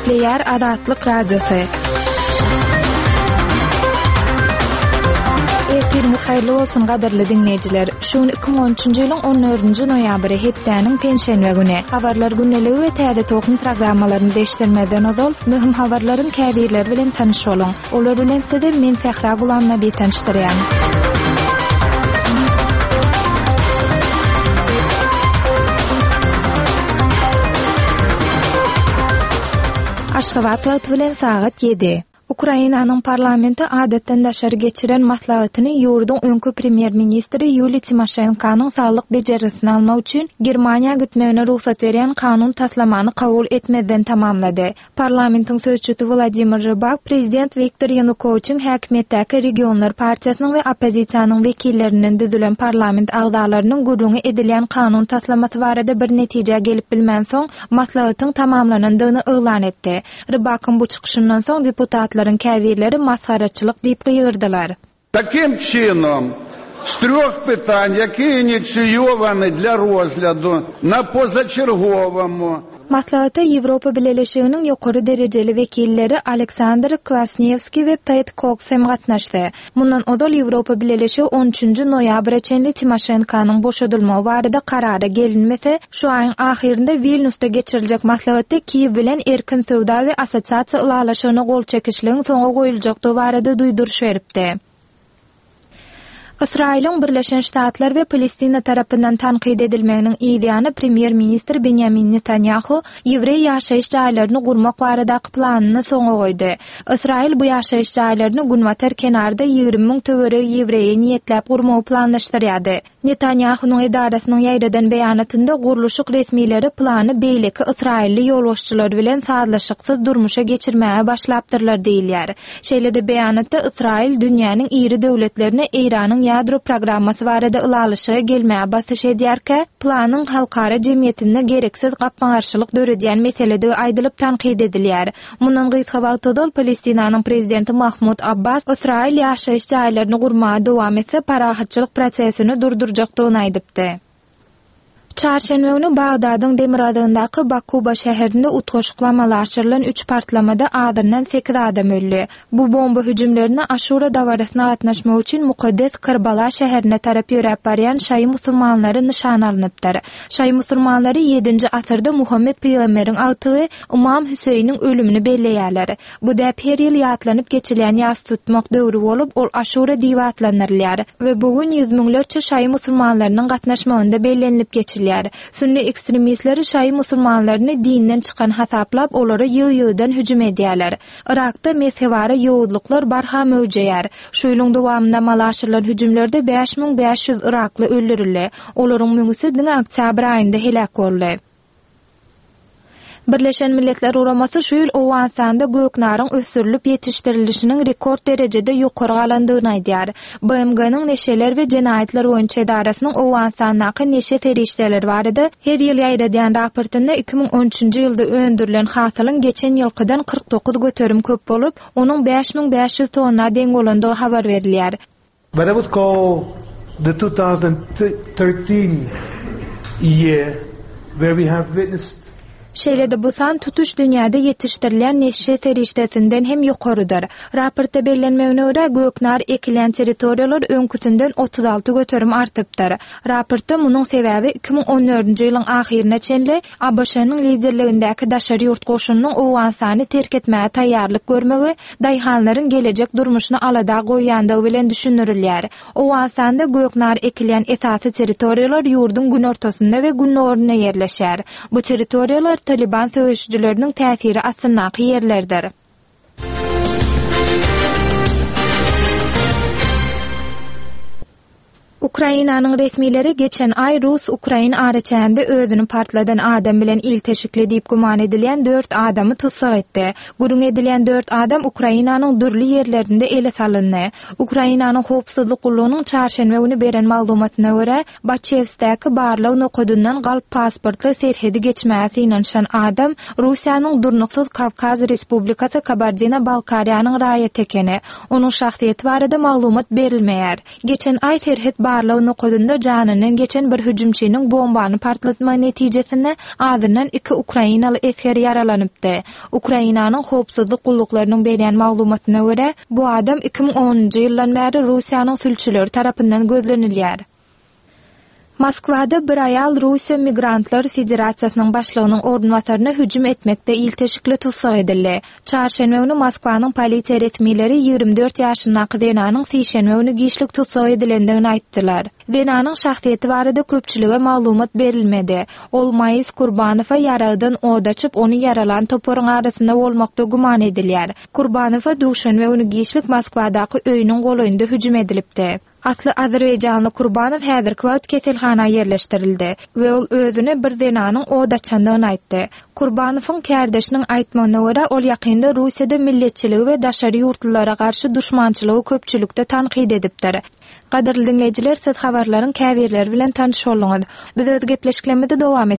Nükleer Adatlyk Radiosu. Ertiriniz hayırlı olsun gaderli dinleyijiler. Şuň 2013-nji ýylyň 14-nji noýabry hepdeniň penşenwe güni. Habarlar günneligi we täze tokun programmalaryny değişdirmeden ozal mühim habarlaryň käbirleri bilen tanyş boluň. Olar bilen sizde men Sehra Gulamna bir tanışdyrýan. Aşgabat wagt bilen saat 7. Ukrainanyň parlamenti adatdan daşary geçiren maslahatyny ýurduň öňkü premier ministri Yuliy Timoshenkanyň saglyk bejerisini almak üçin Germaniýa gitmegine ruhsat berýän kanun taslamany kabul etmeden tamamlady. Parlamentiň sözçüsi Vladimir Rybak prezident Viktor Yanukovyçyň häkimetdäki regionlar partiýasynyň we opozisiýanyň wekillerinden düzülen parlament agzalarynyň gurrungy edilýän kanun taslamasy barada bir netije gelip bilmän soň maslahatyň tamamlanandygyny elan etdi. Rybakyň bu çykyşyndan soň deputatlar käbirleri masxaraçylyk diýip gýyrdylar. Таким чином, з 3 питань, які ініційовані для розгляду на позачерговому. Maslahaty Ýewropa Birleşiginiň ýokary derejeli wekilleri Aleksandr Kwasniewski we Pat Cox hem gatnaşdy. Mundan ozal Ýewropa Birleşigi 13-nji noýabra çenli Timoshenkanyň boşadylmagy barada karara gelinmese, şu aýyň ahirinde Vilniusda geçiriljek maslahatda Kiýew bilen erkin sowda we assosiasiýa ulalaşygyna gol çekişligiň soňa goýuljakdy barada duýduruş beripdi. İsrail'in Birleşen Ştatlar ve Palestina tarapından tanqid edilmeginiň ideýany Premier Ministr Benjamin Netanyahu Ýewrey ýaşaýyş jaýlaryny gurmak baradaky planyny soňa goýdy. İsrail bu ýaşaýyş jaýlaryny Gunwater kenarda 20 000 töwereg ýewreýe niýetlep gurmagy planlaşdyrýardy. Netanyahu'nun edarasının ýaýradan beýanatynda guruluşyk resmileri plany beýleki İsrailli ýolbaşçylar bilen sadlaşyksyz durmuşa geçirmäge başlapdyrlar diýilýär. Şeýle-de beýanatda Israil dünýäniň iri döwletlerine Iranyň ýadro programmasy barada ulalyşyga gelmäge basyş edýärkä, planyň halkara jemgyýetinde gereksiz gapmagarçylyk döredýän meselede aýdylyp tanqid edilýär. Mundan gysgabaw Palestinanyň prezidenti Mahmud Abbas Israil ýaşaýyş jaýlaryny gurmaga dowam etse parahatçylyk prosesini durdurjakdygyny aýdypdy. Çarşenbe günü Bagdadyň Demiradyndaky Bakuba şäherinde utgaşyklamalar aşyrylan 3 partlamada adyrnan 8 adam öldü. Bu bomba hüjümlerine Aşura dawarasyna gatnaşmak üçin Mukaddes Karbala şäherine tarap ýörep barýan şaý musulmanlary nişan alınıpdyr. Şaý musulmanlary 7-nji asyrda Muhammed peýgamberiň agtygy Imam Hüseyniň ölümini belleýärler. Bu däp her ýyl ýatlanyp geçirilýän ýaz tutmak döwri bolup, ol Aşura diýip atlanýar we bugün 100 000lerçe şaý musulmanlarynyň gatnaşmagynda bellenilip geçirilýär. Sünni ekstremistleri şaý musulmanlaryny dinden çykan hasaplap olary ýygy-ýygydan hüjüm edýärler. Irakda mezhewara ýowudlyklar barham öwjeýär. Şu ýylyň dowamynda malaşyrylan hüjümlerde 5500 Irakly öldürildi. Olaryň müňüsi diňe oktyabr aýynda helak boldy. Birleşen Milletler Uramasy şu ýyl Owensanda göknaryň ösürilip ýetişdirilişiniň rekord derejede ýokary galandygyny aýdýar. BMG-niň neşeler we jenaýetler boýunça edarasynyň Owensandaky neşe terişdeler barada her ýyl ýaýradýan raportynda 2013-nji ýylda öndürilen hasylyň geçen ýylkydan 49 göterim köp bolup, onuň 5500 tonna deň bolandygy habar berilýär. But I would call the 2013 year where we have witnessed Şeýle-de bu san tutuş dünýäde ýetişdirilen neşe serişdesinden hem ýokarydyr. Raportda bellenmegine görä göknar ekilen territoriýalar öňküsinden 36 göterim artypdyr. Raportda munyň sebäbi 2014-nji ýylyň ahyrına çenli ABŞ-nyň liderligindäki daşary ýurt goşunynyň Owensany terk etmäge taýýarlyk görmegi daýhanlaryň gelecek durmuşyny alada goýandygy bilen düşünürilýär. Owensanda göknar ekilen esasy territoriýalar ýurdun gün ortasynda we günnöründe ýerleşýär. Bu territoriýalar Taliban söýüşçüleriniň täsiri asynnaky ýerlerdir. Ukrainanyň resmileri geçen ay Rus-Ukrain araçanda özüni partladan adam bilen ilteşikli diýip guman edilen 4 adamy tutsak etdi. Gurrun edilen 4 adam Ukrainanyň dürli ýerlerinde ele salyndy. Ukrainanyň howpsuzlyk gullugynyň çarşenbe günü beren maglumatyna görä, Baçevsdäki barlyk nokadyndan galyp pasportly serhedi geçmäsi inanşan adam Russiýanyň durnuksuz Kavkaz Respublikasy Kabardino-Balkariýanyň raýat ekeni. Onuň şahsiýeti barada maglumat berilmeýär. Geçen ay serhet barlygy nokadynda janynyň geçen bir hüjümçiniň bombany partlatma netijesinde azyndan 2 Ukrainaly esker yaralanypdy. Ukrainanyň howpsuzlyk gulluklarının berýän maglumatyna görä, bu adam 2010-njy ýyldan bäri Russiýanyň sülçüleri tarapyndan gözlenilýär. Moskwada bir ayal Russiya Migrantlar Federasiýasynyň başlygynyň ornwasaryna hüjüm etmekde ilteşikli tutsak edildi. Çarşenbe günü Moskwanyň polisiýa resmileri 24 ýaşyndaky Denanyň sişenme günü gişlik tutsak edilendigini aýtdylar. Denanyň şahsiýeti barada köpçülige maglumat berilmedi. Ol Mayys Kurbanowa ýaradan oda çyp onu yaralan toporyň arasynda bolmakda guman edilýär. Kurbanowa duşanbe günü gişlik Moskwadaky öýüniň golaýynda hüjüm edilipdi. Asly Azerbaýjanly Kurbanow häzirki wagt keselhana ýerleşdirildi we ol özüne bir denanyň oda çandygyny aýtdy. Kurbanowyň kärdeşiniň aýtmagyna görä, ol ýakynda Russiýada milletçiligi we daşary ýurtlara garşy düşmançylygy köpçülikde tanqid edipdir. Gaderli dinleyijiler, siz habarlaryň käbirleri bilen tanış bolýaňyz. Biz öz gepleşiklerimizi dowam